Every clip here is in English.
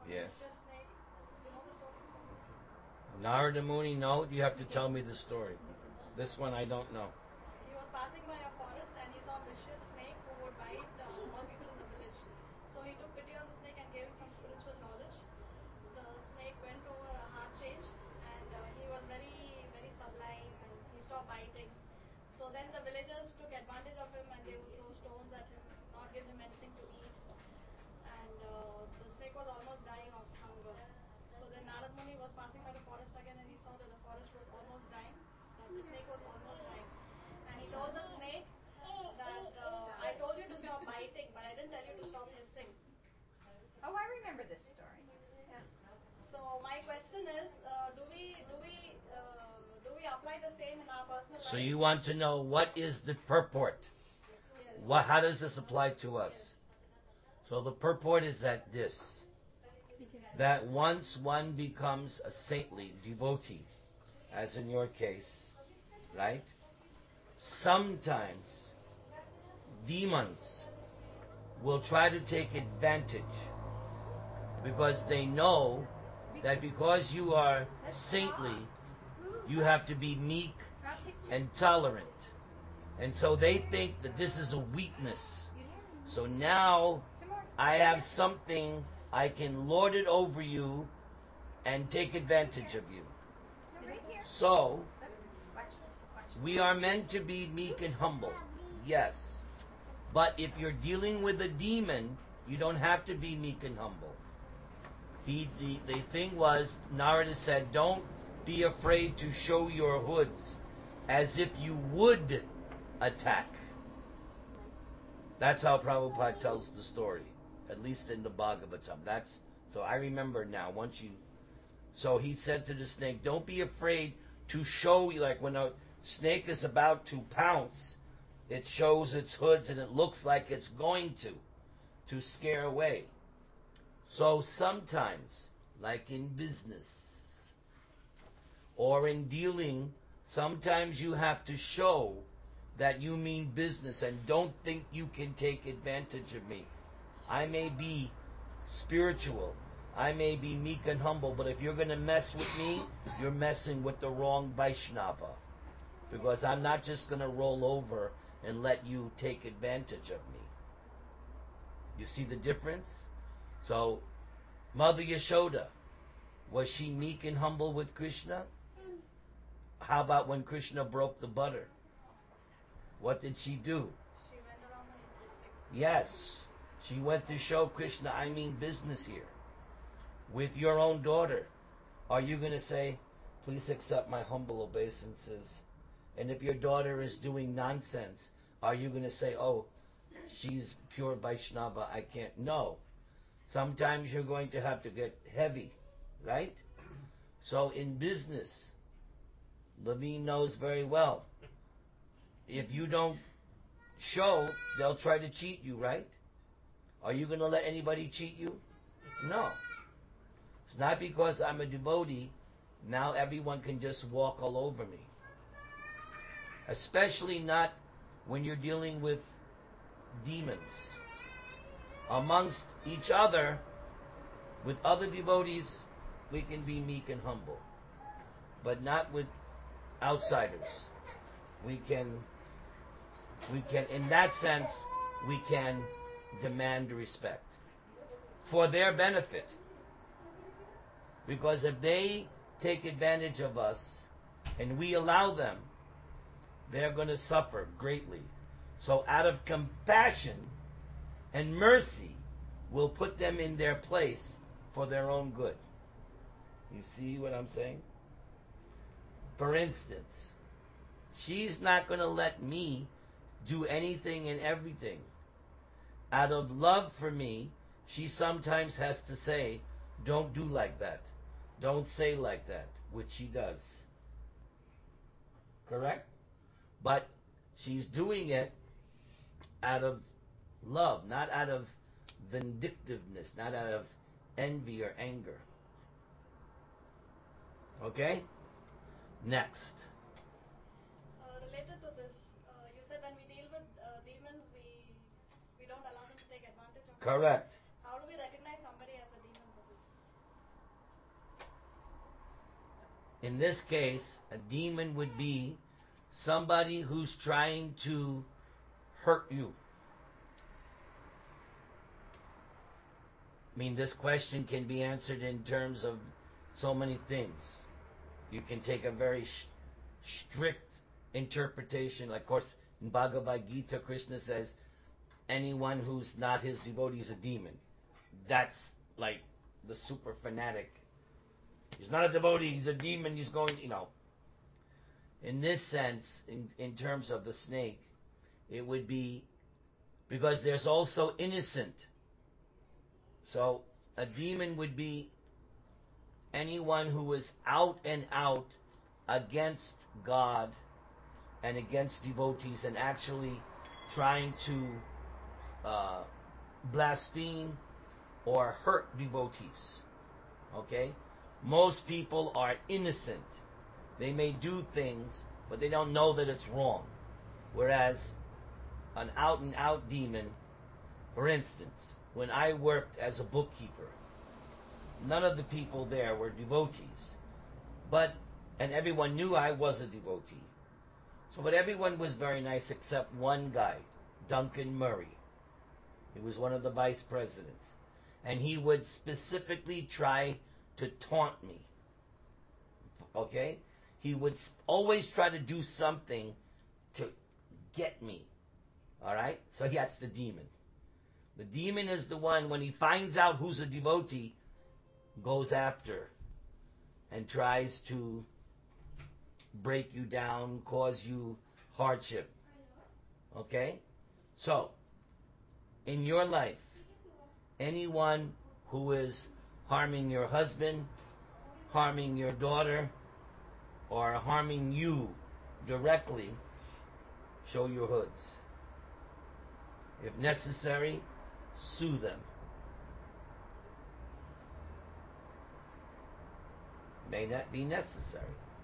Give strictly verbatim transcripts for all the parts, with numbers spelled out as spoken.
Yes. vicious snake. You know the story? Narada Muni, no, you have to tell me the story. This one I don't know. He was passing by a forest and he saw a vicious snake who would bite uh, all people in the village. So he took pity on the snake and gave him some spiritual knowledge. The snake went over a heart change and uh, he was very, very sublime and he stopped biting. So then the villagers took advantage of him and they would throw stones at him, not give him anything to eat. And uh, the snake was almost dying of hunger. So then Narad Muni was passing by the forest again and he saw that the forest was almost dying, that the snake was almost dying. And he told the snake that uh, I told you to stop biting, but I didn't tell you to stop hissing. Oh, I remember this story. Yeah. So my question is, uh, do we do we uh, do we apply the same in our personal life? So you want to know what is the purport? Yes. What? How does this apply to us? Yes. So the purport is that this, that once one becomes a saintly devotee, as in your case, right? Sometimes demons will try to take advantage because they know that because you are saintly, you have to be meek and tolerant. And so they think that this is a weakness. So now I have something, I can lord it over you and take advantage of you. So, we are meant to be meek and humble. Yes. But if you're dealing with a demon, you don't have to be meek and humble. He, the, the thing was, Narada said, don't be afraid to show your hoods as if you would attack. That's how Prabhupada tells the story, at least in the Bhagavatam. That's so I remember now. Once you, so he said to the snake, "Don't be afraid to show." Like when a snake is about to pounce, it shows its hoods and it looks like it's going to, to scare away. So sometimes, like in business or in dealing, sometimes you have to show that you mean business and don't think you can take advantage of me. I may be spiritual, I may be meek and humble, but if you're going to mess with me, you're messing with the wrong Vaishnava. Because I'm not just going to roll over and let you take advantage of me. You see the difference? So, Mother Yashoda, was she meek and humble with Krishna? How about when Krishna broke the butter? What did she do? She went around him insisting. Yes, she went to show Krishna, I mean business here. With your own daughter, are you going to say, please accept my humble obeisances? And if your daughter is doing nonsense, are you going to say, oh, she's pure Vaishnava, I can't? No. Sometimes you're going to have to get heavy, right? So in business, Levine knows very well, if you don't show, they'll try to cheat you, right? Are you going to let anybody cheat you? No. It's not because I'm a devotee, now everyone can just walk all over me. Especially not when you're dealing with demons. Amongst each other, with other devotees, we can be meek and humble. But not with outsiders. We can We can, in that sense, we can demand respect for their benefit. Because if they take advantage of us and we allow them, they're going to suffer greatly. So out of compassion and mercy, we'll put them in their place for their own good. You see what I'm saying? For instance, she's not going to let me do anything and everything. Out of love for me, she sometimes has to say, don't do like that. Don't say like that, which she does. Correct? But she's doing it out of love, not out of vindictiveness, not out of envy or anger. Okay? Next. Uh, related to this, uh, you said when we deal with uh, demons, we we don't allow them to take advantage of us. Correct. How do we recognize somebody as a demon? In this case, a demon would be somebody who's trying to hurt you. I mean, this question can be answered in terms of so many things. You can take a very sh- strict interpretation. Of course, in Bhagavad Gita, Krishna says, anyone who's not his devotee is a demon. That's like the super fanatic. He's not a devotee, he's a demon, he's going, you know. In this sense, in, in terms of the snake, it would be, because there's also innocent. So, a demon would be anyone who is out and out against God and against devotees and actually trying to uh, blaspheme or hurt devotees. Okay? Most people are innocent. They may do things, but they don't know that it's wrong. Whereas an out and out demon, for instance, when I worked as a bookkeeper, none of the people there were devotees. But, and everyone knew I was a devotee. So, but everyone was very nice except one guy, Duncan Murray. He was one of the vice presidents. And he would specifically try to taunt me. Okay? He would always try to do something to get me. Alright? So that's the demon. The demon is the one, when he finds out who's a devotee, goes after and tries to break you down, cause you hardship. Okay? So, in your life, anyone who is harming your husband, harming your daughter, or harming you directly, show your hoods. If necessary, sue them. May not be necessary.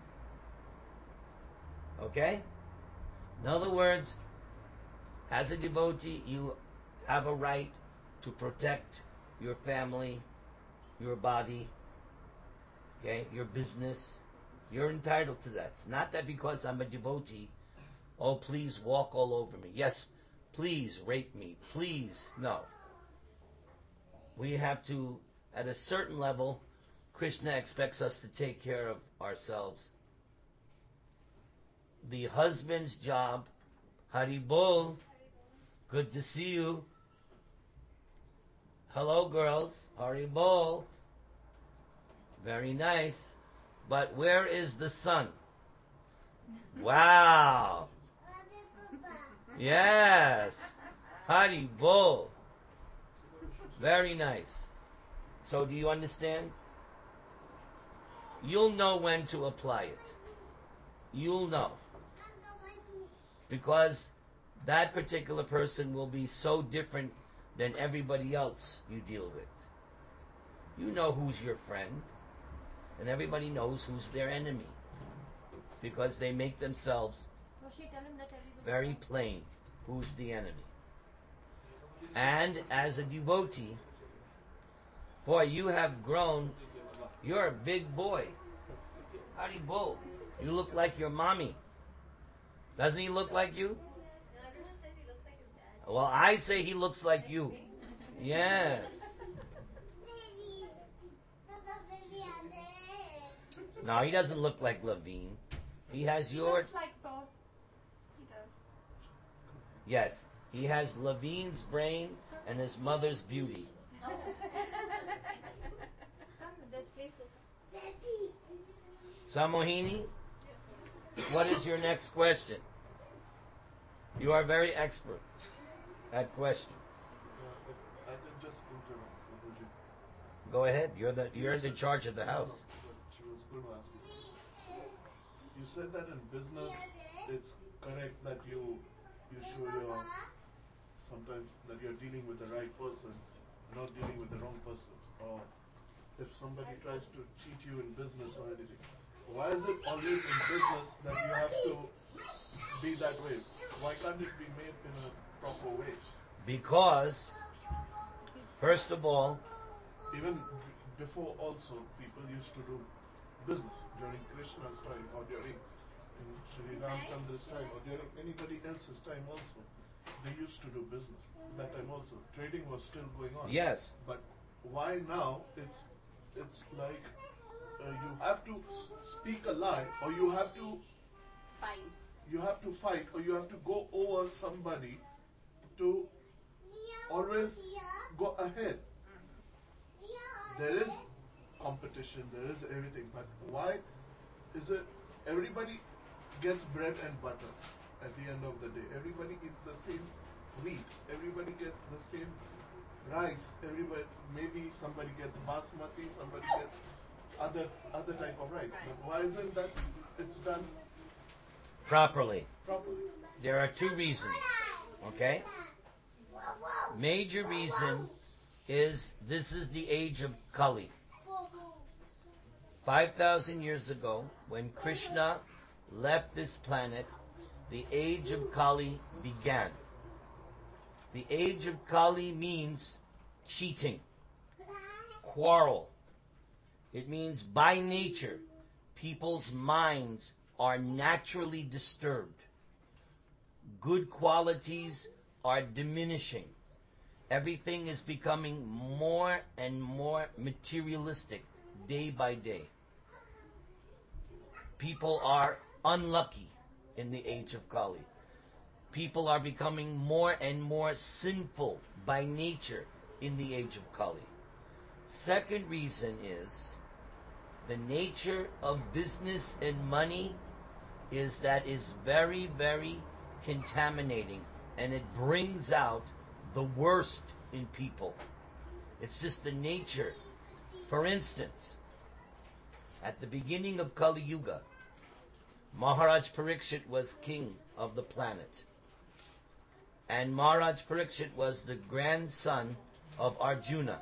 Okay? In other words, as a devotee, you have a right to protect your family, your body, okay, your business. You're entitled to that. It's not that because I'm a devotee, oh, please walk all over me. Yes, please rape me. Please. No. We have to, at a certain level, Krishna expects us to take care of ourselves. The husband's job, Hari Bol, good to see you. Hello, girls. Hari Bol. Very nice. But where is the son? Wow. Yes. Hari Bol. Very nice. So do you understand? You'll know when to apply it. You'll know. Because that particular person will be so different than everybody else you deal with. You know who's your friend, and everybody knows who's their enemy. Because they make themselves very plain who's the enemy. And as a devotee, boy, you have grown. You're a big boy. Hari Bol. You look like your mommy. Doesn't he look like you? Everyone says he looks like his dad. Well, I say he looks like you. Yes. No, he doesn't look like Levine. He has He your... looks like both. He does. Yes. He has Levine's brain and his mother's beauty. Come, there's places. Samohini, Yes, Prabhu. what is your next question? You are very expert at questions. Uh, if I could just interrupt, Prabhuji. Go ahead. You're the you're in charge of the house. No, but she was going to ask you something. You said that in business, it's correct that you you show your sometimes that you're dealing with the right person, not dealing with the wrong person, or if somebody tries to cheat you in business or anything. Why is it always in business that you have to be that way? Why can't it be made in a proper way? Because, first of all, Even b- before also, people used to do business during Krishna's time or during in Sri Ramchandra's time or during anybody else's time also. They used to do business. That time also, trading was still going on. Yes. But why now? It's it's like uh, you have to speak a lie, or you have to Fight. you have to fight, or you have to go over somebody to always go ahead. There is competition, there is everything, but why is it everybody gets bread and butter at the end of the day? Everybody eats the same wheat, everybody gets the same rice, everybody, maybe somebody gets basmati, somebody gets other other type of rice. But why isn't that it's done Properly. properly? There are two reasons. Okay? Major reason is this is the age of Kali. five thousand years ago, when Krishna left this planet, the age of Kali began. The age of Kali means cheating, quarrel. It means by nature, people's minds are naturally disturbed. Good qualities are diminishing. Everything is becoming more and more materialistic day by day. People are unlucky in the age of Kali. People are becoming more and more sinful by nature in the age of Kali. Second reason is the nature of business and money is that is very, very contaminating, and it brings out the worst in people. It's just the nature. For instance, at the beginning of Kali Yuga, Maharaj Parikshit was king of the planet. And Maharaj Parikshit was the grandson of Arjuna.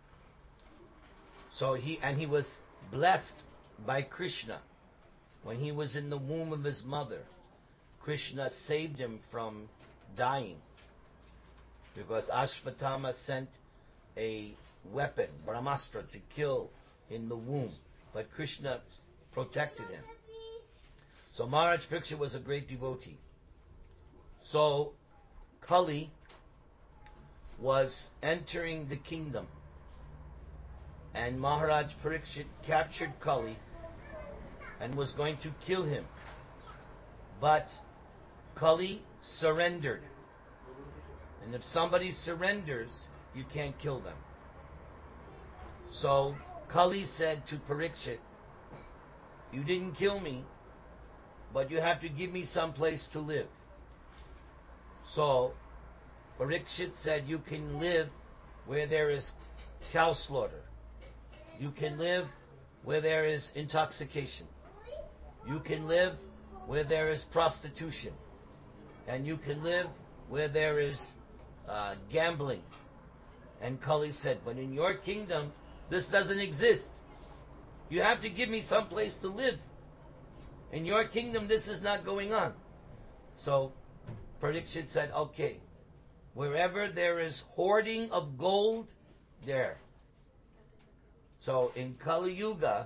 So he, and he was blessed by Krishna. When he was in the womb of his mother, Krishna saved him from dying. Because Ashvatthama sent a weapon, Brahmastra, to kill in the womb. But Krishna protected him. So Maharaj Parikshit was a great devotee. So Kali was entering the kingdom. And Maharaj Parikshit captured Kali and was going to kill him. But Kali surrendered. And if somebody surrenders, you can't kill them. So Kali said to Parikshit, you didn't kill me, but you have to give me some place to live. So Parikshit said, you can live where there is cow slaughter. You can live where there is intoxication. You can live where there is prostitution. And you can live where there is uh, gambling. And Kali said, but in your kingdom, this doesn't exist. You have to give me some place to live. In your kingdom, this is not going on. So Parikshit said, okay, wherever there is hoarding of gold, there. So in Kali Yuga,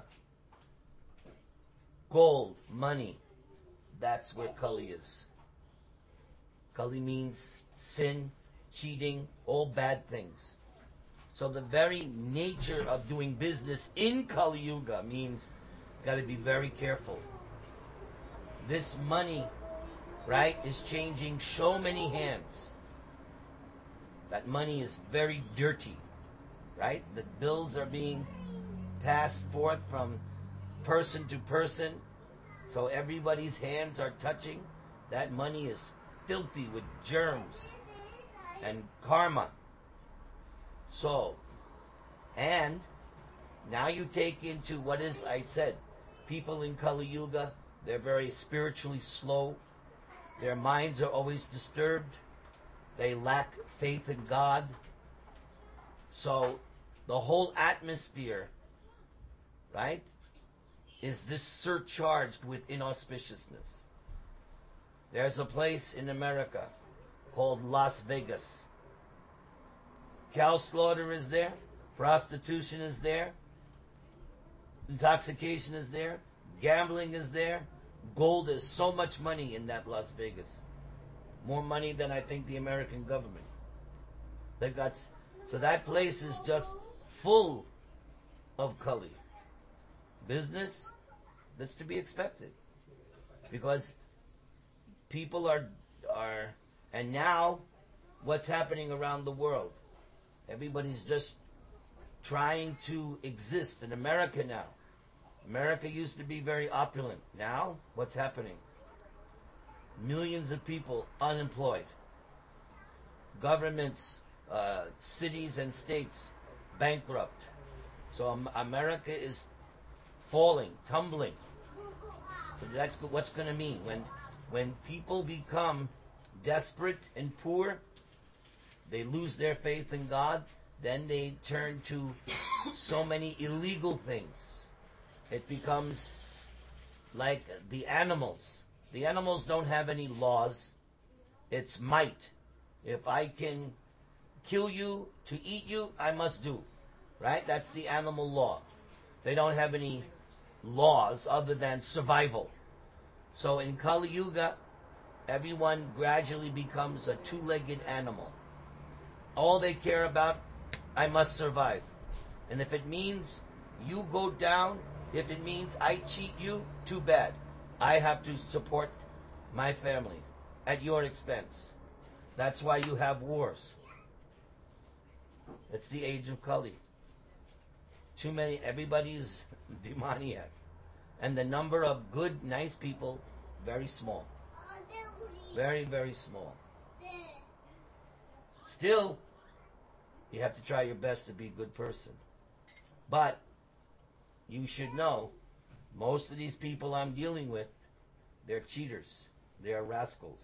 gold, money, that's where Kali is. Kali means sin, cheating, all bad things. So the very nature of doing business in Kali Yuga means got to be very careful. This money, right, is changing so many hands. That money is very dirty, right? The bills are being passed forth from person to person, so everybody's hands are touching. That money is filthy with germs and karma. So, and now you take into what is, I said, people in Kali Yuga, they're very spiritually slow. Their minds are always disturbed. They lack faith in God. So, the whole atmosphere, right, is this surcharged with inauspiciousness. There's a place in America called Las Vegas. Cow slaughter is there. Prostitution is there. intoxication is there, gambling is there, gold. There's so much money in that Las Vegas, more money than I think the American government. They got so that place is just full of Kali. Business, that's to be expected, because people are are and now what's happening around the world? Everybody's just trying to exist in America now. America used to be very opulent. Now, what's happening? Millions of people unemployed. Governments, uh, cities and states bankrupt. So um, America is falling, tumbling. So that's what's going to mean when when people become desperate and poor. They lose their faith in God. Then they turn to so many illegal things. It becomes like the animals. The animals don't have any laws. It's might. If I can kill you to eat you, I must do. Right? That's the animal law. They don't have any laws other than survival. So in Kali Yuga, everyone gradually becomes a two-legged animal. All they care about, I must survive. And if it means you go down, if it means I cheat you, too bad. I have to support my family at your expense. That's why you have wars. It's the age of Kali. Too many, everybody's demoniac. And the number of good, nice people, very small. Very, very small. Still, you have to try your best to be a good person. But you should know, most of these people I'm dealing with, they're cheaters. They are rascals.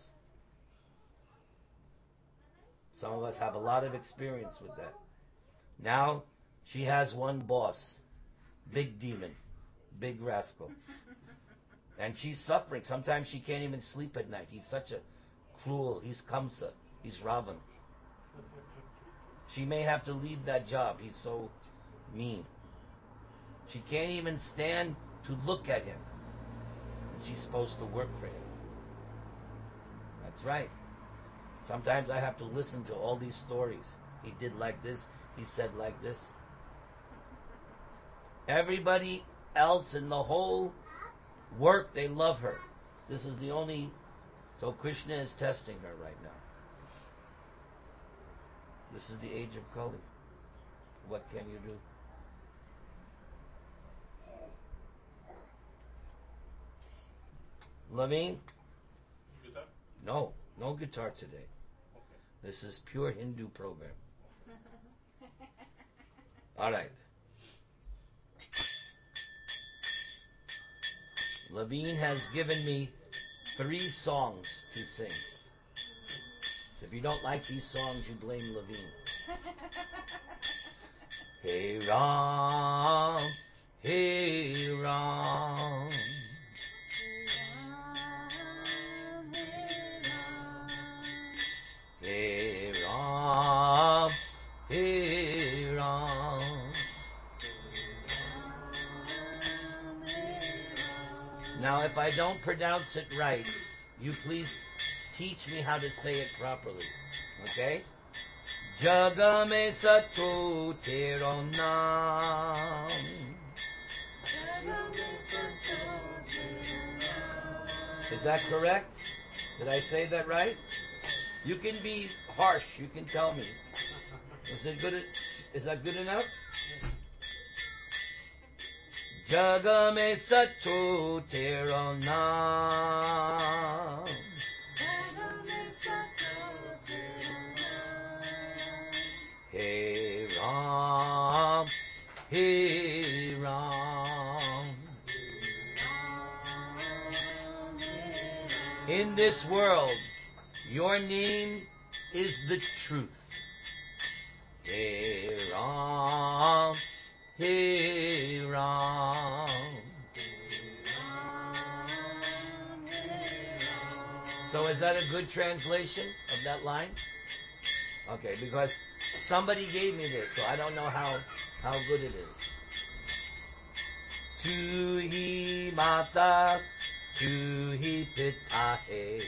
Some of us have a lot of experience with that. Now, she has one boss. Big demon. Big rascal. And she's suffering. Sometimes she can't even sleep at night. He's such a cruel. He's Kamsa. He's Ravan. She may have to leave that job. He's so mean. She can't even stand to look at him. And she's supposed to work for him. That's right. Sometimes I have to listen to all these stories. He did like this. He said like this. Everybody else in the whole work, they love her. This is the only... So Krishna is testing her right now. This is the age of Kali. What can you do? Laveen? Guitar? No, no guitar today. Okay. This is pure Hindu program. All right. Laveen has given me three songs to sing. So if you don't like these songs, you blame Laveen. Hey Ram, Hey Ram. Hey Ram, Hey Ram. Now, if I don't pronounce it right, you please teach me how to say it properly. Okay? Jagame Sato Tero Nam. Is that correct? Did I say that right? You can be harsh. You can tell me. Is it good? Is that good enough? Jagame Sato Tero Nam. Hey Ram, Hey Ram. In this world, your name is the truth. Hey Ram, Hey Ram. So is that a good translation of that line? Okay, because somebody gave me this, so I don't know how, how good it is. Tu hi mata, tu hi pita hai.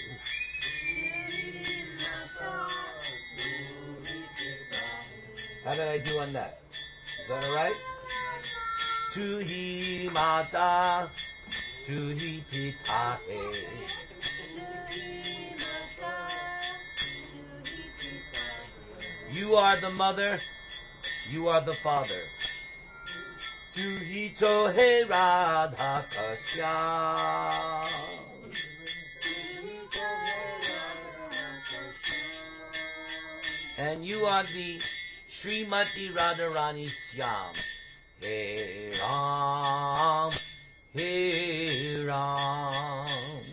How did I do on that? Is that alright? Tu hi mata, tu hi pita hai. You are the mother, you are the father. Tu hi to he Radha Kashyap. And you are the Srimati Radharani Syam. Hey Ram, Hey Ram.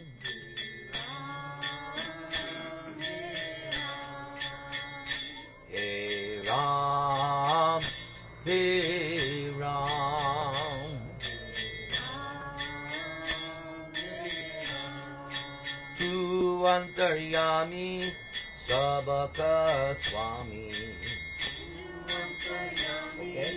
Hey Ram, Hey Ram. Tu Antaryami Sabaka Swami. Okay?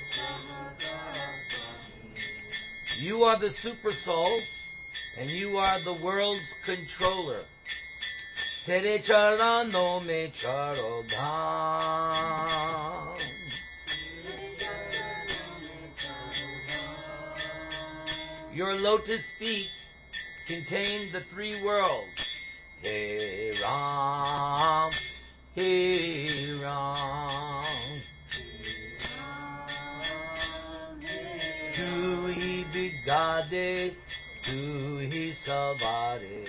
You are the super soul and you are the world's controller. Tere charano me charo dham. Your lotus feet contain the three worlds. Hey Ram, Hey Ram. Tu hi bigade, tu hi savare.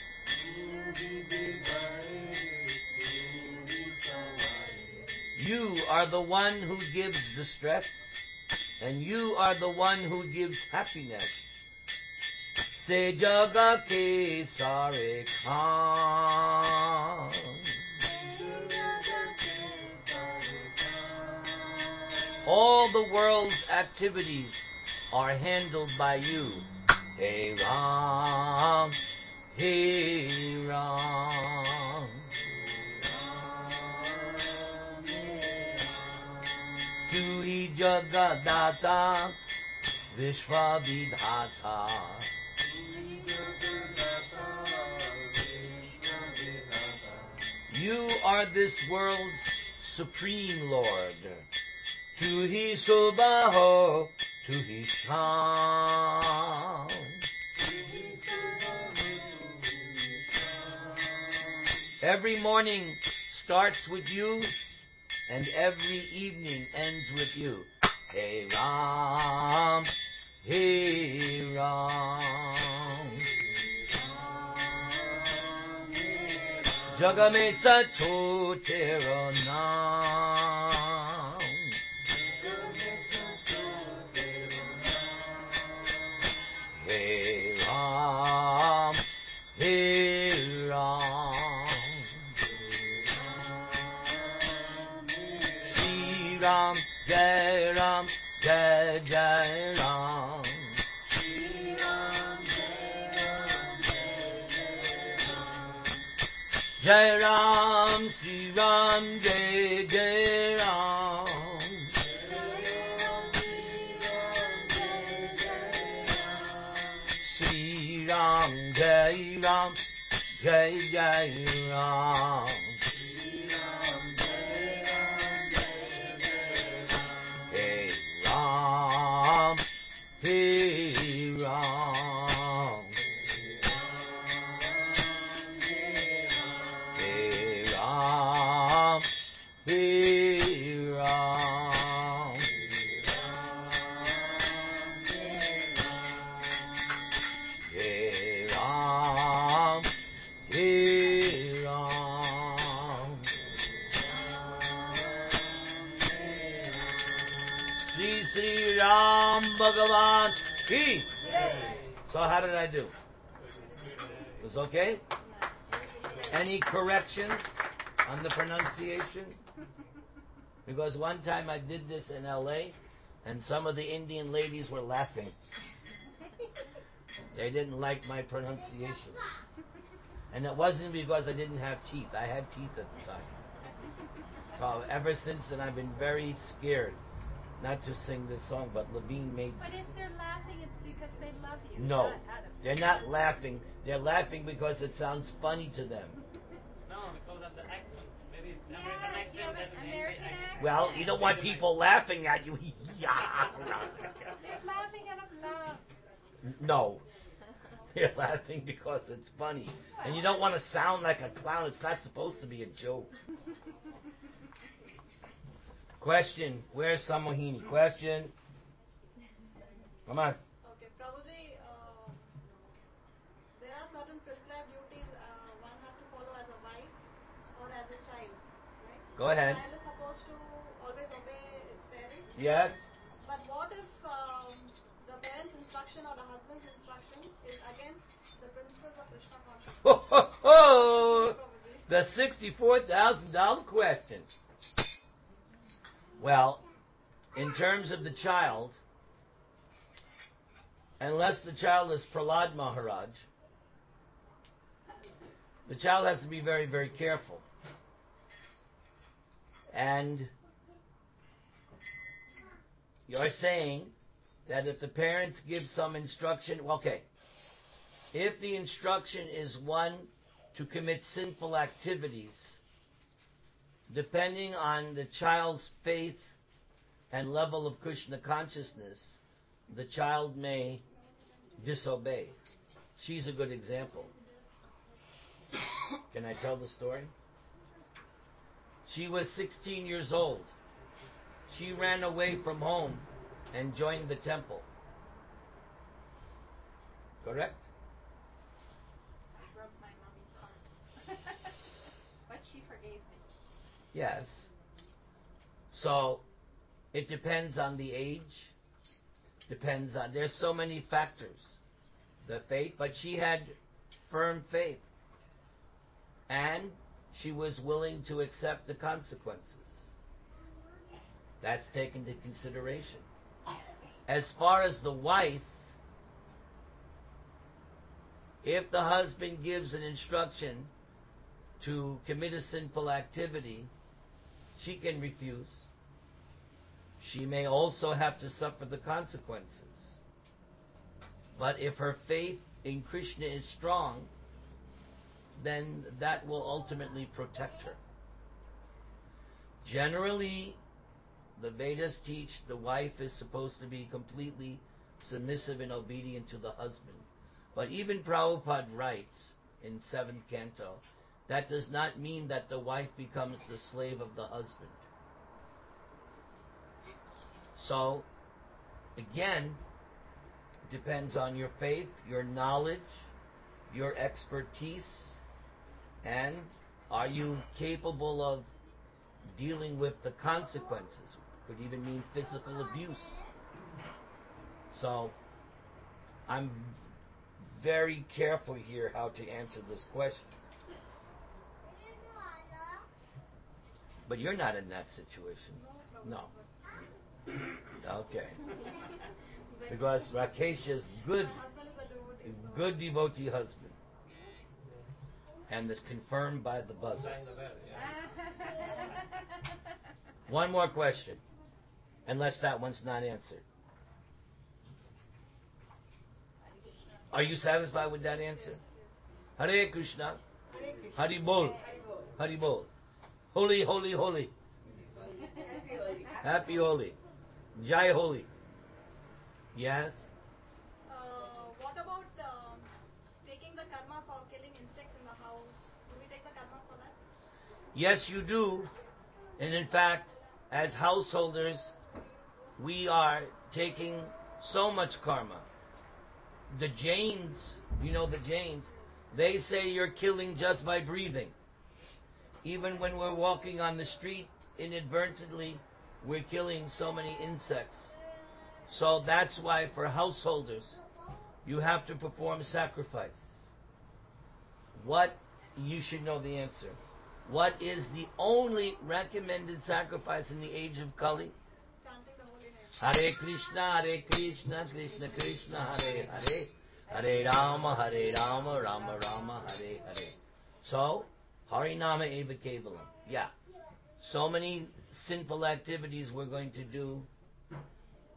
You are the one who gives distress, and you are the one who gives happiness. Se jaga ke sare khan. All the world's activities are handled by you. Hey Ram, Hey Ram. Tu hi Jagadata, Vishwavidhata. You are this world's supreme Lord. Tu hi Subaho, tu hi Sham. Every morning starts with you, and every evening ends with you. Hey Ram, Hey Ram. Jagame sacho tero naam. Hey Ram, Hey Ram. Shri Ram, Jai Ram, Jai Jai Ram. Jai Ram, Shri Ram, Jai Jai Ram. Shri Ram, Jai Ram, Jai Jai Ram. Hey Ram, Hey Ram. Hey Ram, Hey Ram. Hey Ram, Hey Ram. Sri Sri Ram Bhagavan ki. So how did I do? Was okay? Any corrections on the pronunciation? Because one time I did this in L A and some of the Indian ladies were laughing. They didn't like my pronunciation. And it wasn't because I didn't have teeth. I had teeth at the time. So ever since then I've been very scared not to sing this song, but Levine made... But if they're laughing, it's because they love you. No, not out of they're not laughing. They're laughing because it sounds funny to them. No, because of the accent. Maybe it's Yes, American accent. you have an that is American angry accent. Well, you don't want people laughing at you. They're laughing out of love. No. They're laughing because it's funny. And you don't want to sound like a clown. It's not supposed to be a joke. Question. Where's Samohini? Question. Come on. Okay, Prabhuji, uh, there are certain prescribed duties uh, one has to follow as a wife or as a child, right? Go ahead. The child is supposed to always obey its parents. Yes? But what if um, the parent's instruction or the husband's instruction is against the principles of Krishna consciousness? Ho, ho, ho. Prabhuji. The sixty-four thousand dollars question. Well, in terms of the child, unless the child is Prahlad Maharaj, the child has to be very, very careful. And you're saying that if the parents give some instruction, well, okay, if the instruction is one to commit sinful activities, depending on the child's faith and level of Krishna consciousness, the child may disobey. She's a good example. Can I tell the story? She was sixteen years old. She ran away from home and joined the temple. Correct? I broke my mommy's heart. But she forgave me. Yes. So, it depends on the age. Depends on... There's so many factors. The faith, but she had firm faith. And she was willing to accept the consequences. That's taken into consideration. As far as the wife, if the husband gives an instruction to commit a sinful activity, she can refuse. She may also have to suffer the consequences. But if her faith in Krishna is strong, then that will ultimately protect her. Generally, the Vedas teach the wife is supposed to be completely submissive and obedient to the husband. But even Prabhupada writes in seventh canto, that does not mean that the wife becomes the slave of the husband. So, again, depends on your faith, your knowledge, your expertise, and are you capable of dealing with the consequences? Could even mean physical abuse. So, I'm very careful here how to answer this question. But you're not in that situation. No. Okay. Because Rakesh is good, My husband is a devotee. so- good devotee husband. And it's confirmed by the buzzer. Bang the bell, yeah. One more question. Unless that one's not answered. Are you satisfied with that answer? Hare Krishna. Hari Bol. Hari Bol. Holy, holy, holy. Happy Holi. Jai Holi. Yes? Uh, what about um, taking the karma for killing insects in the house? Do we take the karma for that? Yes, you do. And in fact, as householders, we are taking so much karma. The Jains, you know the Jains, they say you're killing just by breathing. Even when we're walking on the street, inadvertently, we're killing so many insects. So that's why for householders, you have to perform sacrifice. What, you should know the answer. What is the only recommended sacrifice in the age of Kali? Chanting the holy name. Hare Krishna, Hare Krishna, Krishna Krishna, Hare Hare, Hare Rama, Hare Rama, Rama Rama, Hare Hare. So, Harinama Eva Kevalam. Yeah. So many sinful activities we're going to do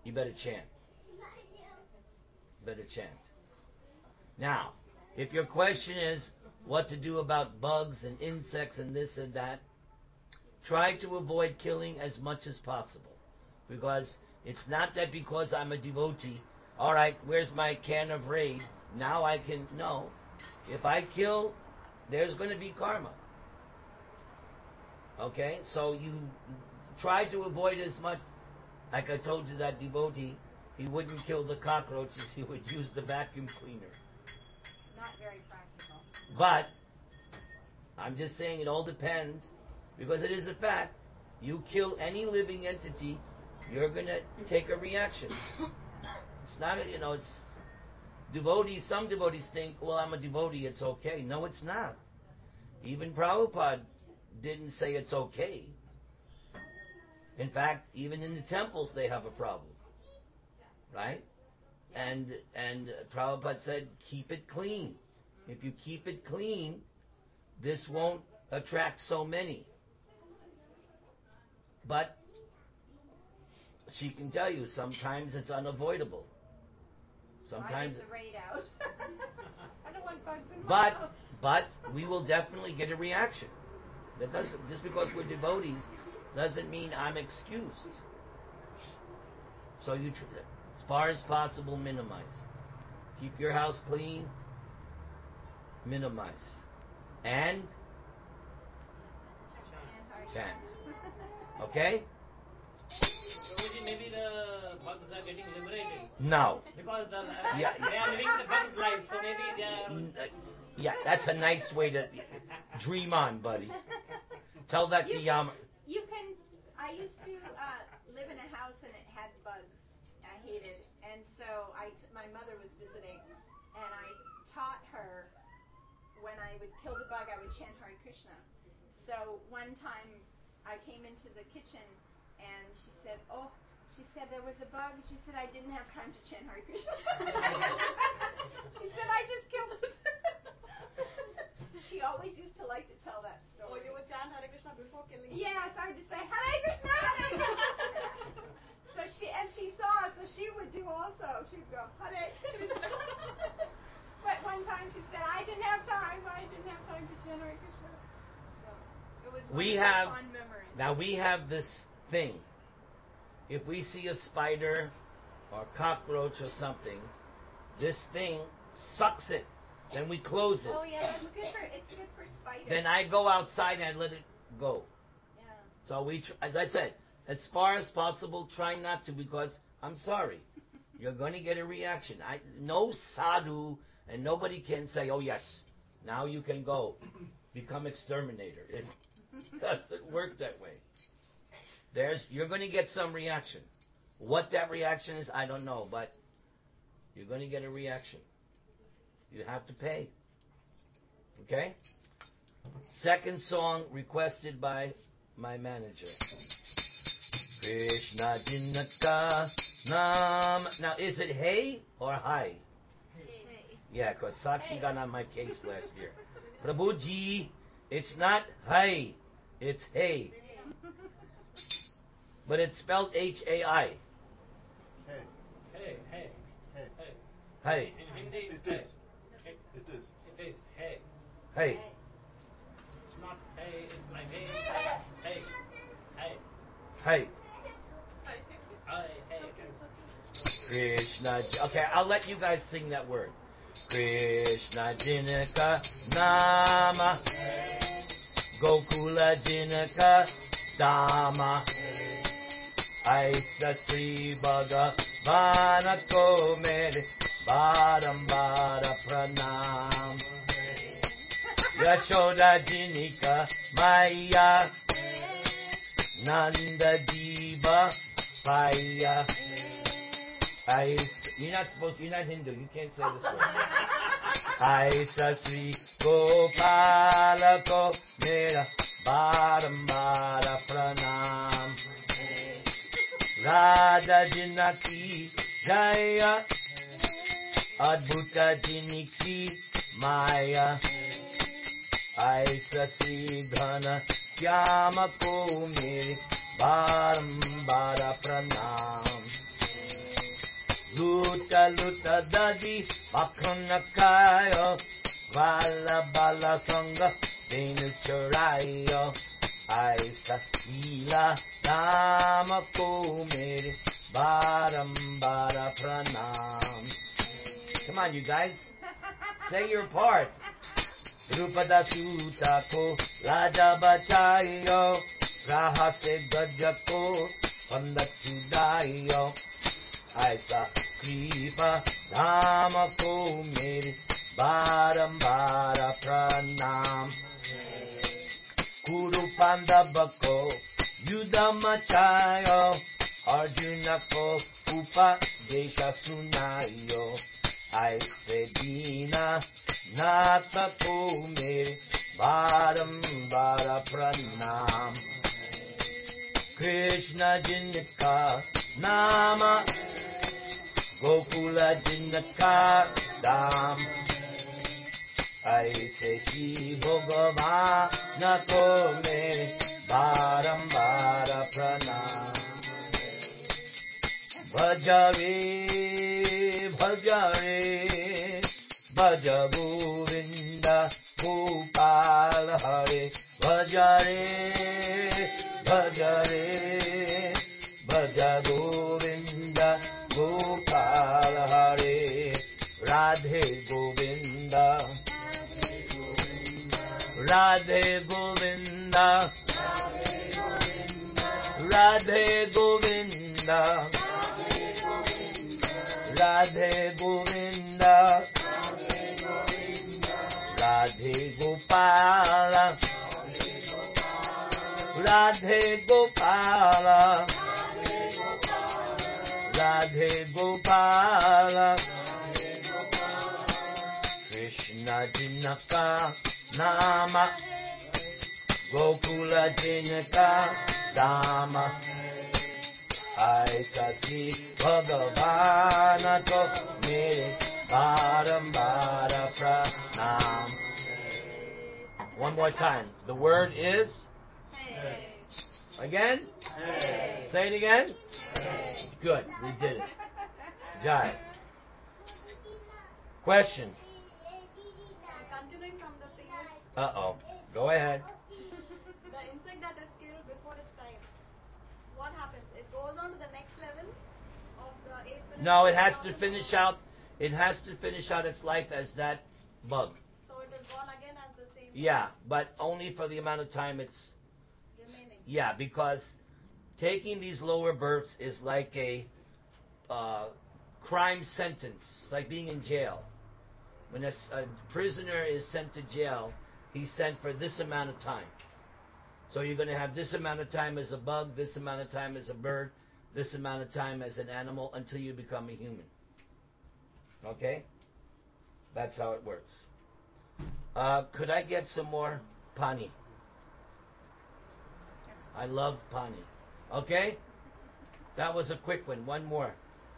you better chant. Better chant. Now, if your question is what to do about bugs and insects and this and that, try to avoid killing as much as possible. Because it's not that because I'm a devotee, all right, where's my can of Raid? Now I can, no. If I kill, there's going to be karma. Okay? So you try to avoid as much. Like I told you, that devotee, he wouldn't kill the cockroaches, he would use the vacuum cleaner. Not very practical. But, I'm just saying it all depends, because it is a fact. You kill any living entity, you're going to take a reaction. It's not, a, you know, it's devotees, some devotees think, well, I'm a devotee, it's okay. No, it's not. Even Prabhupada didn't say it's okay. In fact, even in the temples they have a problem. Right? And and Prabhupada said, keep it clean. If you keep it clean, this won't attract so many. But she can tell you, sometimes it's unavoidable. Sometimes. I get the raid out. I don't want bugs in my But house. but we will definitely get a reaction. That doesn't just because we're devotees doesn't mean I'm excused. So you, tr- as far as possible, minimize. Keep your house clean. Minimize, and chant. Okay? Prabhuji, maybe the bugs are getting liberated. No. Because the, Yeah. they are living the bug's life, so maybe they are... N- uh, Yeah, that's a nice way to dream on, buddy. Tell that You to Yama. You can. I used to uh, live in a house and it had bugs. I hated it, and so I. T- my mother was visiting, and I taught her when I would kill the bug, I would chant Hare Krishna. So one time I came into the kitchen and she said, "Oh," she said, "there was a bug." She said, "I didn't have time to chant Hare Krishna." She said, "I just killed it." She always used to like to tell that Oh, story. you would chant Hare Krishna before killing. Yes, I would just say Hare Krishna, Hare Krishna. So she and she saw it, so she would do also. She'd go Hare Krishna. But one time she said, "I didn't have time. I didn't have time to chant Hare Krishna." So it was one We of have the fond memories. now we have this thing. If we see a spider or cockroach or something, this thing sucks it. Then we close it. Oh yeah, it's good for it's good for spiders. Then I go outside and I let it go. Yeah. So we, tr- as I said, as far as possible, try not to, because I'm sorry, you're going to get a reaction. I no sadhu, and nobody can say, "Oh yes, now you can go become exterminator." It doesn't work that way. There's you're going to get some reaction. What that reaction is, I don't know, but you're going to get a reaction. You have to pay. Okay? Second song requested by my manager. Krishna Jinaka Nam. Now, is it hey or hi? Hey. Yeah, because Sakshi got on my case last year. Prabhuji, it's not hi, it's hey. But it's spelled H A I. Hey, Hey, hey, hey. hey. Hey. In Hindi, It hey. is. It, It is. it is hey. Hey. It's not hey, it's like hey. Hey. Hey. Hey. Hey, hey. Krishna. Okay, I'll let you guys sing that word. Krishna Jinaka Nama Gokula Jinaka Dama Aisa Sri Bhagavana Ko Mere Barambara Pranam Yashoda Jinika Maya Nanda Diva Paya I, you're not supposed to, you're not Hindu, you can't say this word. Aisa Sri Gopala Ko Mera Barambara Pranam Radha Jinaki Jaya Adbhuta Jiniki Maya Aisa Sri Ghana Kyama Ko Mere Barambara Pranam Akhanakayo Vala Bala Sangha Venucharayo Aisa Sila Namako Mere Barambara Pranam. Come on, you guys. Say your part. Rupada Sutako Raja Bachayo Rahase Gajako Pandachudayo Aisa Kripa Namako Mere Barambara Pranam. Kuru Pandabako Yudamachayo Arjunako Upa Desha Sunayo Aise Dina Natako Mere Barambara Pranam. Krishna Jinaka Nama Gokula Jinaka Dam Aise Shri Bhagavana Ko Mere Barambara Pranam. Bhajare Bhajare Bhaja Govinda Gopal Hare Bhajare Bhajare Bhaja Govinda Gopal Hare Radhe Govinda Radhe Govinda Radhe Govinda Radhe Govinda Radhe Gopala Radhe Gopala Radhe Gopala Krishna Jinaka Nama Gokula Jinaka Dama Aisa Sri Bhagavana Ko Mere Barambara Pranam. One more time. The word is? Hey. Again? Hey. Say it again? Hey. Good. We did it. Jai. Question. Continuing from the previous, Uh-oh. Go ahead. the insect that is killed before its time, what happens? It goes on to the next level of the eight minutes. No, it has to finish out. It has to finish out its life as that bug. So it is gone again as the same. Yeah, but only for the amount of time it's. Remaining. Yeah, because taking these lower births is like a uh, crime sentence, like being in jail. When a, a prisoner is sent to jail, he's sent for this amount of time. So you're going to have this amount of time as a bug, this amount of time as a bird, this amount of time as an animal until you become a human. Okay? That's how it works. Uh, could I get some more pani? I love pani. Okay? That was a quick one. One more.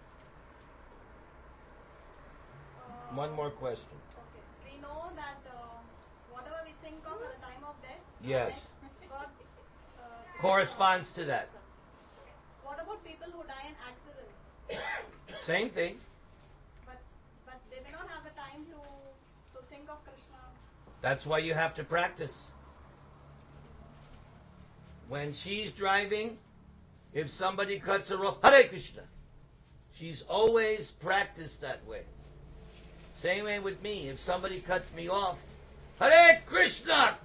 Uh, One more question. Okay. We know that uh, whatever we think of at the time of death, Yes. next God uh, Corresponds to that. Okay. What about people who die in accidents? Same thing. But but they may not have the time to to think of Krishna. That's why you have to practice. When she's driving, if somebody cuts her off, Hare Krishna. She's always practiced that way. Same way with me. If somebody cuts me off, Hare Krishna.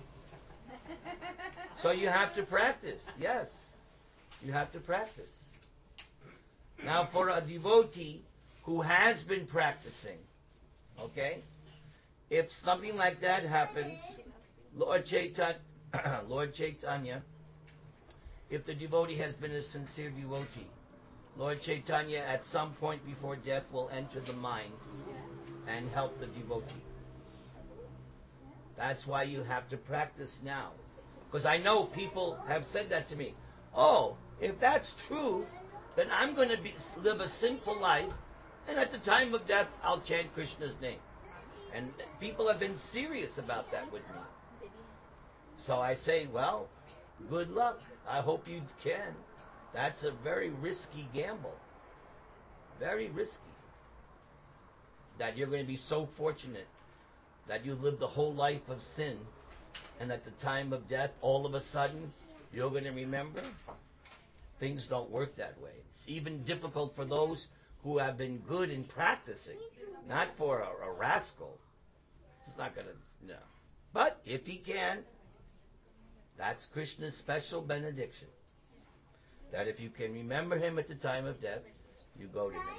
So you have to practice. Yes. You have to practice. Now for a devotee who has been practicing, okay, if something like that happens, Lord Chaitanya, Lord Chaitanya, if the devotee has been a sincere devotee, Lord Chaitanya at some point before death will enter the mind and help the devotee. That's why you have to practice now. Because I know people have said that to me. Oh, if that's true, then I'm going to be, live a sinful life, and at the time of death, I'll chant Krishna's name. And people have been serious about that with me. So I say, well, good luck. I hope you can. That's a very risky gamble. Very risky. that you're going to be so fortunate that you lived the whole life of sin, and at the time of death, all of a sudden, you're going to remember? Things don't work that way. It's even difficult for those who have been good in practicing, not for a, a rascal. It's not going to, no. But if he can, that's Krishna's special benediction. That if you can remember him at the time of death, you go to him.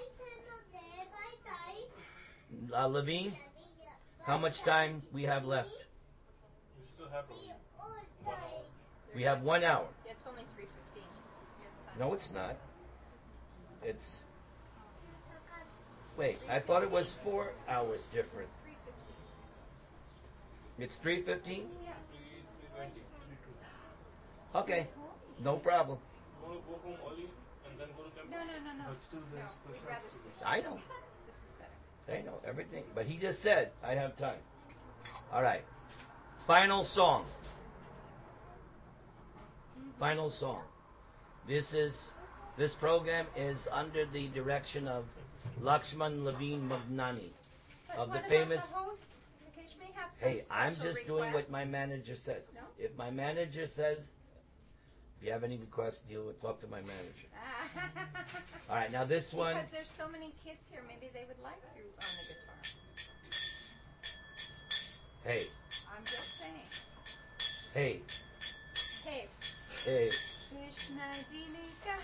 Uh, Levine, how much time we have left? We still have a one hour. We have one hour. It's only three fifteen. No, it's not. It's... Wait, I thought it was four hours different. It's three fifteen? Three three twenty. Okay, no problem. You want to go home early and then go to temple? No, no, no, no. But still No, there's we'd pressure. rather stay. I know. This is better. I know everything. But he just said, I have time. All right. Final song. Final song. This is this program is under the direction of Lakshman Levine Magnani But of the what about famous. the host? Rakesh may have some Hey, I'm special just doing what requests. my manager says. No? If my manager says, if you have any requests, deal with talk to my manager. All right, now this one. Because there's so many kids here, maybe they would like you on the guitar. Hey, I'm just saying. hey, Hey, hey. Krishna Jilika.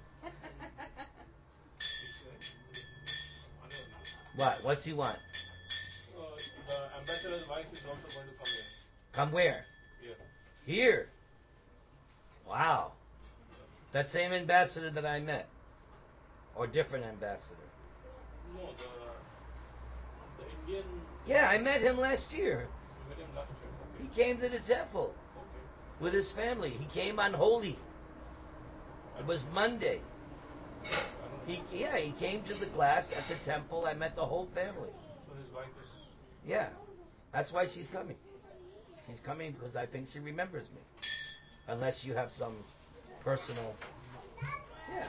What? What's he want? Uh, the ambassador's wife is also going to come here. Come where? Here. Here. Wow. That same ambassador that I met. Or different ambassador. No, the the Indian. Yeah, I met him last year. You met him last year. He Okay. came to the temple Okay. with his family. He came on Holi. It was Monday. I don't know. He yeah, he came to the class at the temple. I met the whole family. So his wife is. Yeah. That's why she's coming. She's coming because I think she remembers me. Unless you have some personal. Yeah.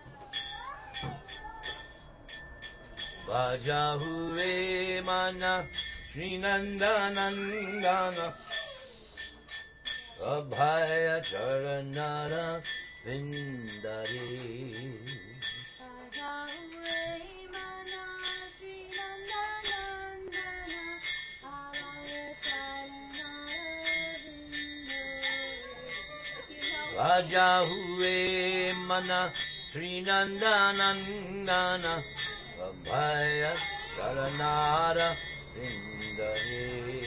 Vajahure mana Srinanda Nandana Abhaya Charanara Vindare. Raja Hue Mana Srinanda Nandana Abhaya Sharanara Vindare.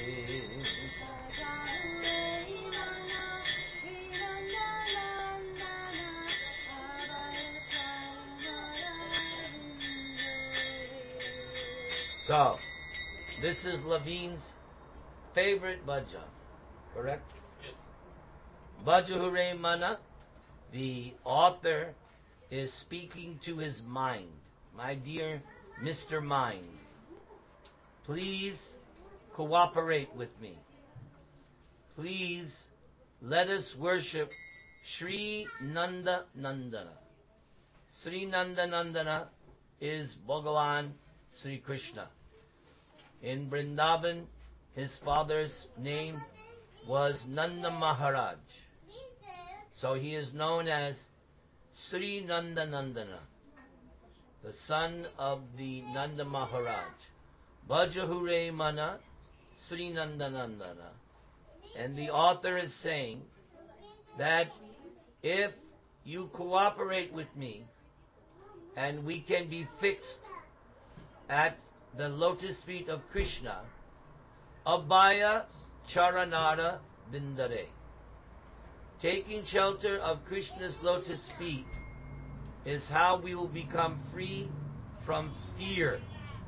So, this is Levine's favorite bhajan, correct? Yes. Bhajahure Mana, the author is speaking to his mind. My dear Mister Mind, please cooperate with me. Please let us worship Sri Nanda Nandana. Sri Nanda Nandana is Bhagavan Sri Krishna. In Vrindavan, his father's name was Nanda Maharaj. So he is known as Sri Nanda Nandana, the son of the Nanda Maharaj. Bhajahure Mana Sri Nanda Nandana. And the author is saying that if you cooperate with me and we can be fixed at the lotus feet of Krishna, Abhaya Charanara Vindare. Taking shelter of Krishna's lotus feet is how we will become free from fear.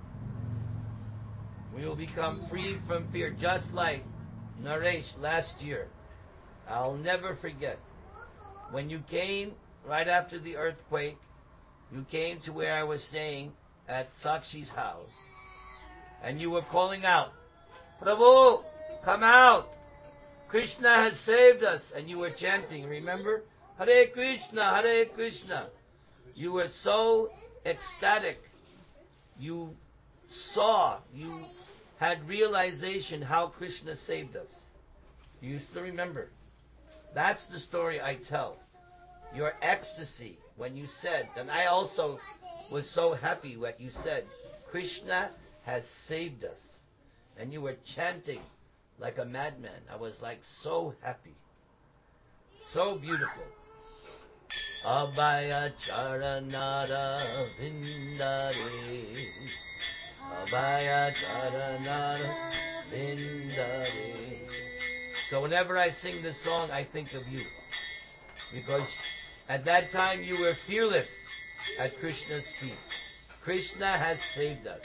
We will become free from fear, just like Naresh last year. I'll never forget. When you came right after the earthquake, you came to where I was staying at Sakshi's house, and you were calling out, Prabhu, come out! Krishna has saved us. And you were chanting, remember? Hare Krishna, Hare Krishna. You were so ecstatic. You saw, you had realization how Krishna saved us. Do you still remember? That's the story I tell. Your ecstasy when you said, and I also was so happy what you said, Krishna has saved us. And you were chanting like a madman. I was like so happy. So beautiful. Abhaya charanara vindare. Abhaya charanara vindare. So whenever I sing this song, I think of you. Because at that time you were fearless at Krishna's feet. Krishna has saved us.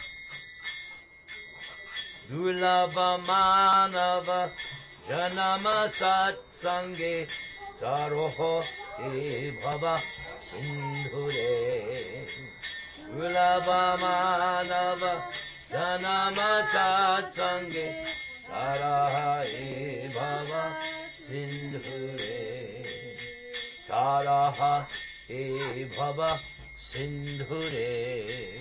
Dulabha manava janama sat sange taroho e bhava sindhure. Dulabha manava janama sat sange taraha e bhava sindhure. Taraha e bhava sindhure.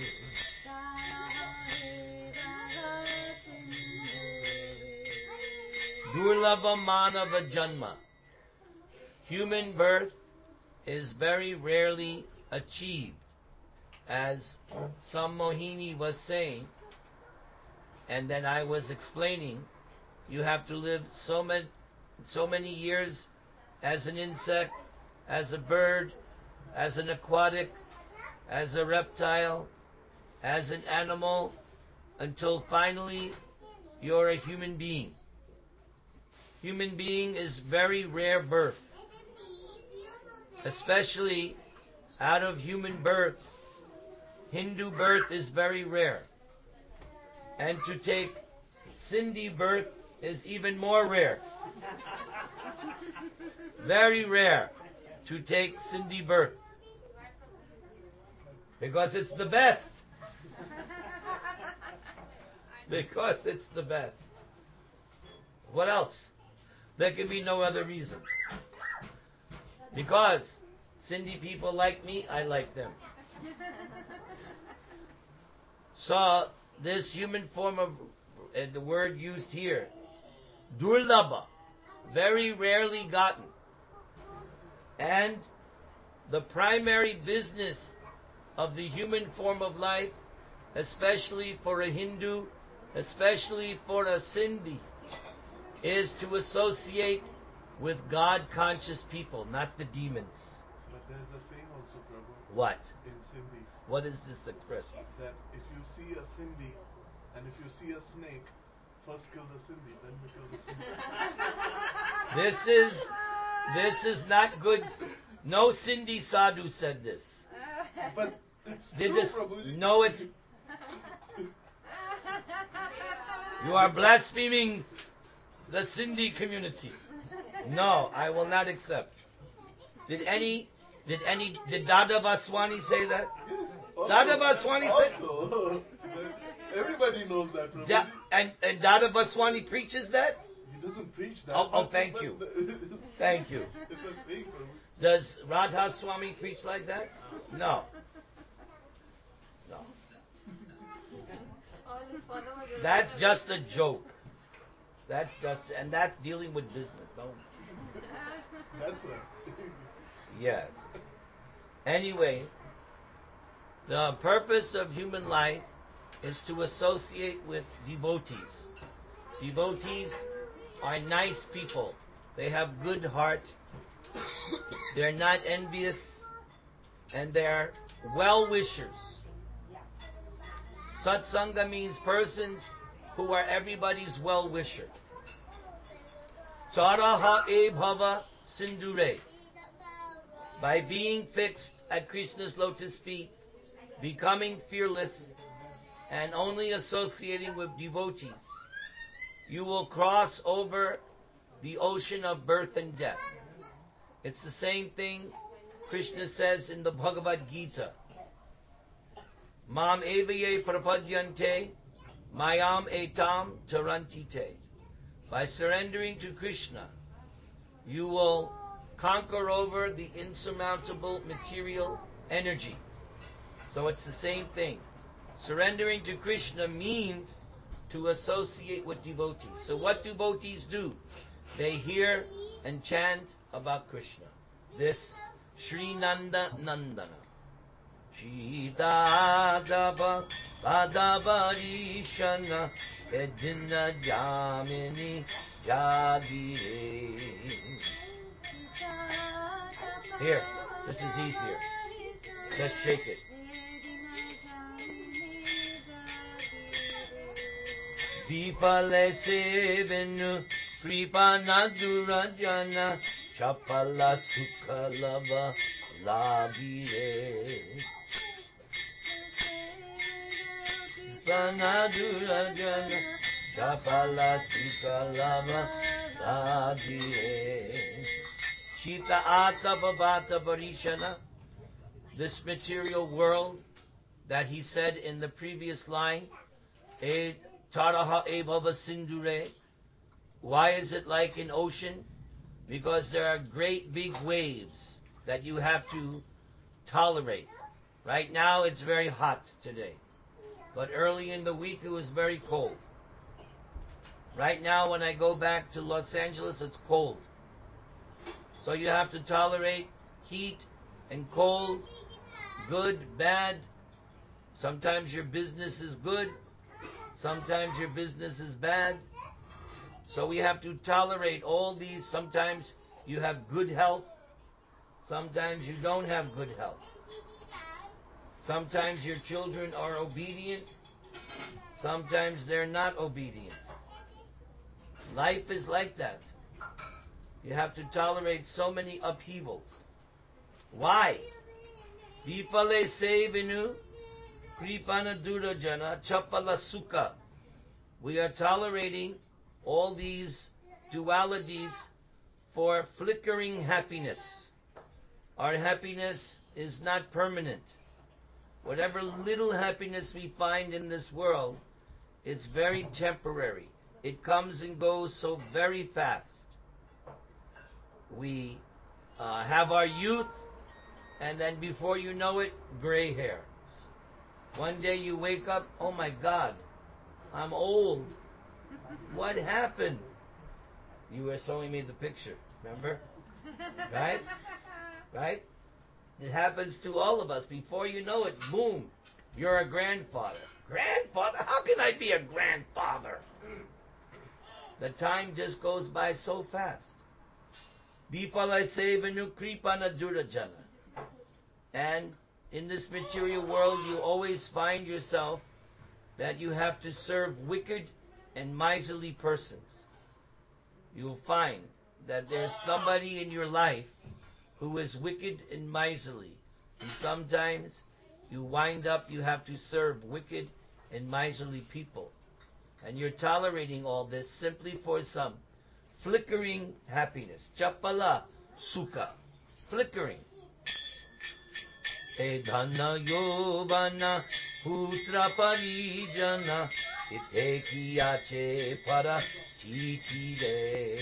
Durlabha manava janma. Human birth is very rarely achieved. As some Mohini was saying, and then I was explaining, you have to live so many, so many years as an insect, as a bird, as an aquatic, as a reptile, as an animal, until finally you're a human being. Human being is very rare birth. Especially out of human birth, Hindu birth is very rare. And to take Sindhi birth is even more rare. Very rare to take Sindhi birth. Because it's the best. Because it's the best. What else? There can be no other reason. Because Sindhi people like me, I like them. So, this human form of uh, the word used here, durlabha, very rarely gotten. And the primary business of the human form of life, especially for a Hindu, especially for a Sindhi, is to associate with God-conscious people, not the demons. But there's a saying also, Prabhu. What? In Sindhi. What is this expression? That if you see a Sindhi and if you see a snake, first kill the Sindhi, then you kill the Sindhi. This is this is not good. No Sindhi sadhu said this. But it's Did true, this? Prabhuji. No, it's. You are blaspheming the Sindhi community. No, I will not accept. Did any? Did any? Did Dada Vaswani say that? Yes. Also, Dada Vaswani said. also, everybody knows that, Prabhuji. Da, and and Dada Vaswani preaches that. He doesn't preach that. Oh, oh but- thank but you. the- Thank you. It's a thing, Prabhuji. Does Radha Swami preach like that? No. No. That's just a joke. That's just, and that's dealing with business. Don't. That's right. Yes. Anyway, the purpose of human life is to associate with devotees. Devotees are nice people. They have good heart. They're not envious, and they're well-wishers. Satsanga means persons who are everybody's well-wisher. Taraha e bhava sindhure. By being fixed at Krishna's lotus feet, becoming fearless, and only associating with devotees, you will cross over the ocean of birth and death. It's the same thing Krishna says in the Bhagavad Gita. Mam evaye prapadyante, mayam etam tarantite. By surrendering to Krishna, you will conquer over the insurmountable material energy. So it's the same thing. Surrendering to Krishna means to associate with devotees. So what do devotees do? They hear and chant about Krishna. This Sri Nanda Nandana. Shita Padavarishana Edina Jamini Jagire. Here, this is easier. Just shake it. Vipale Sevenu Kripana Durajana Chapala Sukhalava Labire. Kripana Durajana Chapala Sukhalava Labire. Chita Ata Babata Barishana. This material world that he said in the previous line, E Taraha Ebhava Sindure. Why is it like an ocean? Because there are great big waves that you have to tolerate. Right now it's very hot today. But early in the week it was very cold. Right now when I go back to Los Angeles it's cold. So you have to tolerate heat and cold, good, bad. Sometimes your business is good. Sometimes your business is bad. So we have to tolerate all these. Sometimes you have good health. Sometimes you don't have good health. Sometimes your children are obedient. Sometimes they're not obedient. Life is like that. You have to tolerate so many upheavals. Why? Vipale sevenu kripana durajana chapala sukha. We are tolerating all these dualities for flickering happiness. Our happiness is not permanent. Whatever little happiness we find in this world, it's very temporary. It comes and goes so very fast. We uh, have our youth, and then before you know it, gray hair. One day you wake up, oh my God, I'm old. What happened? You were showing me the picture, remember? Right? Right? It happens to all of us. Before you know it, boom, you're a grandfather. Grandfather? How can I be a grandfather? The time just goes by so fast. And in this material world, you always find yourself that you have to serve wicked and miserly persons. You'll find that there's somebody in your life who is wicked and miserly. And sometimes you wind up, you have to serve wicked and miserly people. And you're tolerating all this simply for some flickering happiness. Chapala sukha. Flickering. E dhana yobana putra parijana ite kiyache para titire.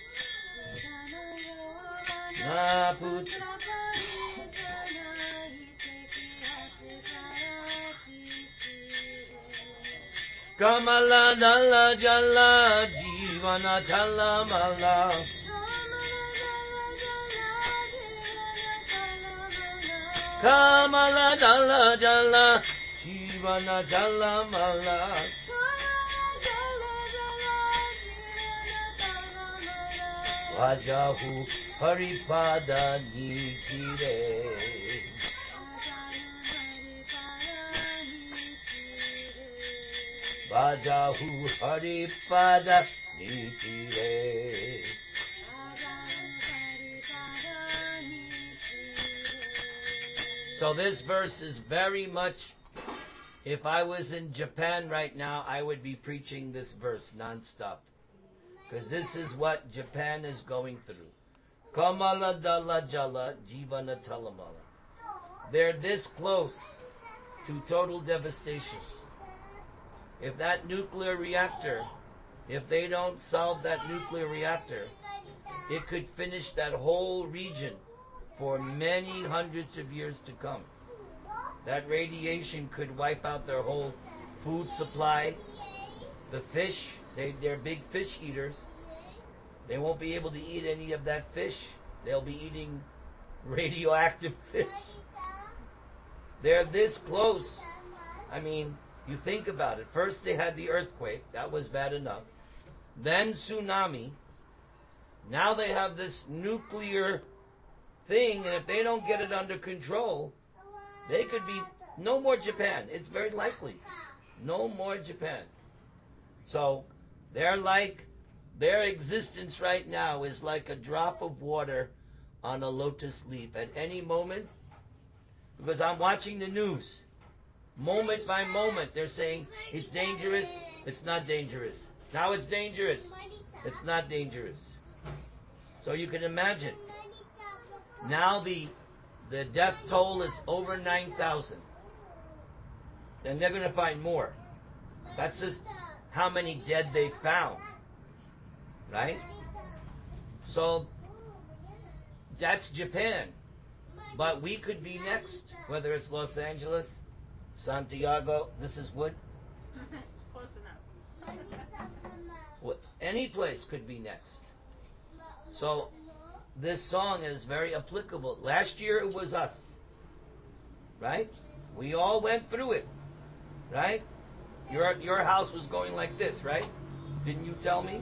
Na putra Kamala dala jala jivana chala mala. Kamala dala jala jivana chala mala. Vajahu haripada nitire. Vajahu haripada nitire. So this verse is very much, if I was in Japan right now, I would be preaching this verse non-stop. Because this is what Japan is going through. Kamala dala jala jivana talamala. They're this close to total devastation. If that nuclear reactor, if they don't solve that nuclear reactor, it could finish that whole region for many hundreds of years to come. That radiation could wipe out their whole food supply. The fish, they, they're big fish eaters. They won't be able to eat any of that fish. They'll be eating radioactive fish. They're this close. I mean, you think about it. First they had the earthquake. That was bad enough. Then tsunami. Now they have this nuclear thing, and if they don't get it under control, they could be no more Japan. It's very likely. No more Japan. So they're like, their existence right now is like a drop of water on a lotus leaf. At any moment, because I'm watching the news, moment by moment, they're saying it's dangerous, it's not dangerous. Now it's dangerous, it's not dangerous. So you can imagine. Now the the death toll is over nine thousand. And they're going to find more. That's just how many dead they found. Right? So that's Japan. But we could be next, whether it's Los Angeles, Santiago, this is wood. Close enough. Any place could be next. So this song is very applicable. Last year it was us. Right? We all went through it. Right? Your your house was going like this, right? Didn't you tell me?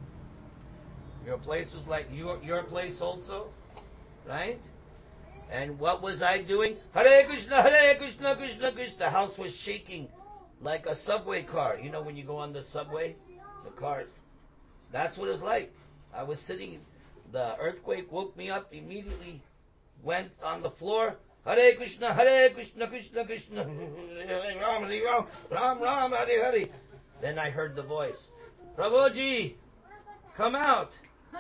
Your place was like your your place also, right? And what was I doing? Hare Krishna, Hare Krishna, Krishna Krishna. The house was shaking like a subway car. You know when you go on the subway, the car. That's what it's like. I was sitting. The earthquake woke me up. Immediately went on the floor. Hare Krishna, Hare Krishna, Krishna Krishna, Ram, Hare Ram, Ram, Ram, Hare Hare. Then I heard the voice, Prabhuji, come out.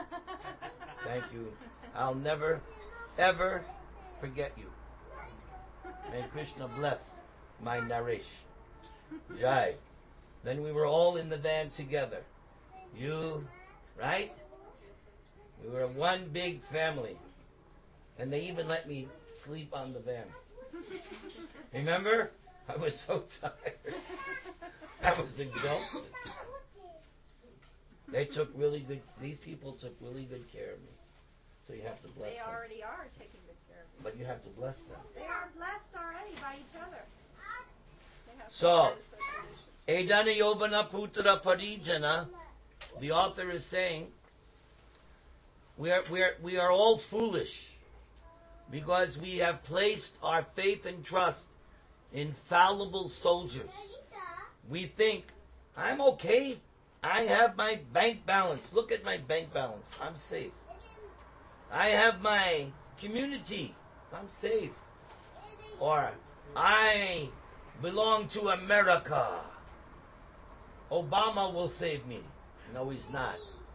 Thank you. I'll never, ever forget you. May Krishna bless my Naresh. Jai. Then we were all in the van together. You, right? We were one big family. And they even let me sleep on the van. Remember? I was so tired. I was exhausted. They took really good, these people took really good care of me. So you have to bless They them. already are taking good care of you. But you have to bless them. They are blessed already by each other. They have So, good Edana Yobana Putra Parijana, the author is saying, we are, we are, we are all foolish because we have placed our faith and trust in fallible soldiers. We think, I'm okay. I have my bank balance. Look at my bank balance. I'm safe. I have my community. I'm safe. Or, I belong to America. Obama will save me. No, he's not.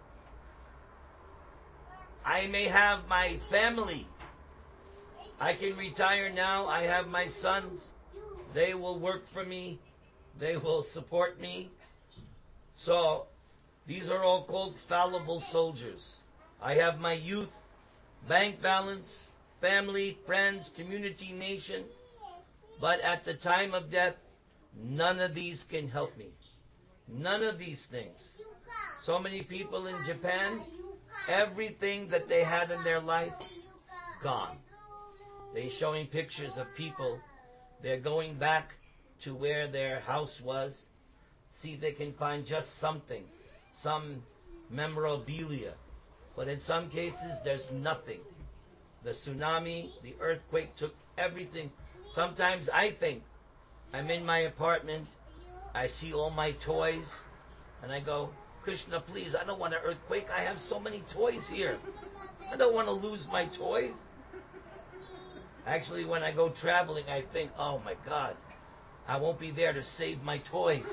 I may have my family. I can retire now. I have my sons. They will work for me. They will support me. So, these are all called fallible soldiers. I have my youth, bank balance, family, friends, community, nation. But at the time of death, none of these can help me. None of these things. So many people in Japan, everything that they had in their life, gone. They're showing pictures of people. They're going back to where their house was. See if they can find just something. Some memorabilia. But in some cases, there's nothing. The tsunami, the earthquake took everything. Sometimes I think, I'm in my apartment, I see all my toys, and I go, Krishna, please, I don't want an earthquake. I have so many toys here. I don't want to lose my toys. Actually, when I go traveling, I think, oh my God, I won't be there to save my toys.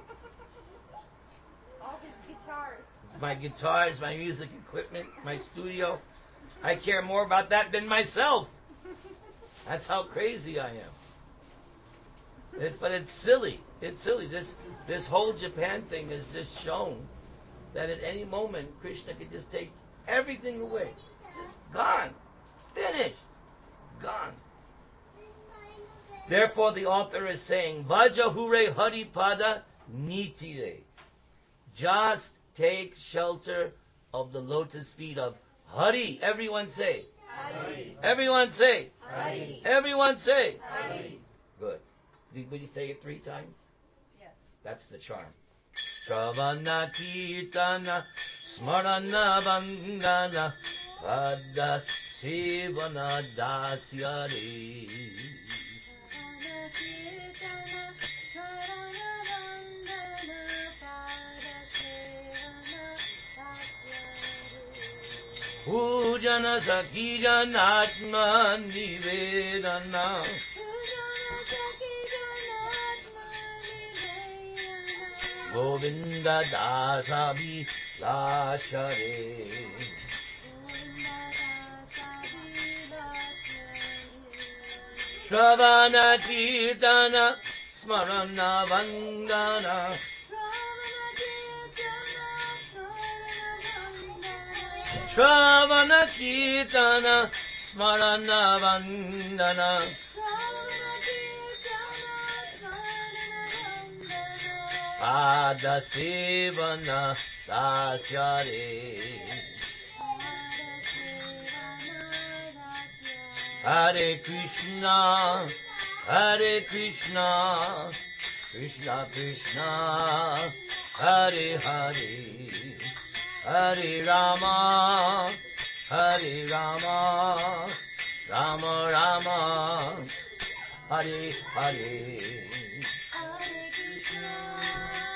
All his guitars. My guitars, my music equipment, my studio. I care more about that than myself. That's how crazy I am. It, but it's silly. It's silly. This this whole Japan thing has just shown that at any moment Krishna could just take everything away. Just gone. Finished. Gone. Therefore, the author is saying, Vajahure Haripada Nitire. Just take shelter of the lotus feet of Hari. Everyone say. Hari. Everyone say. Hari. Everyone say. Hari. Good. Did we say it three times? Yes. That's the charm. Shravana Kirtana Smarana Vandana Pada Sevana Dasyare. Pujana Sakijanatma Nivedana Govinda Dasabi Lachare. Shravana Kirtana Smarana Vandana Shravana Kirtana Smarana Vandana Pada Sevana Dasyare. Hare Krishna, Hare Krishna, Krishna Krishna, Hare Hare, Hare Rama, Hare Rama, Rama Rama, Hare Hare. Hare Krishna,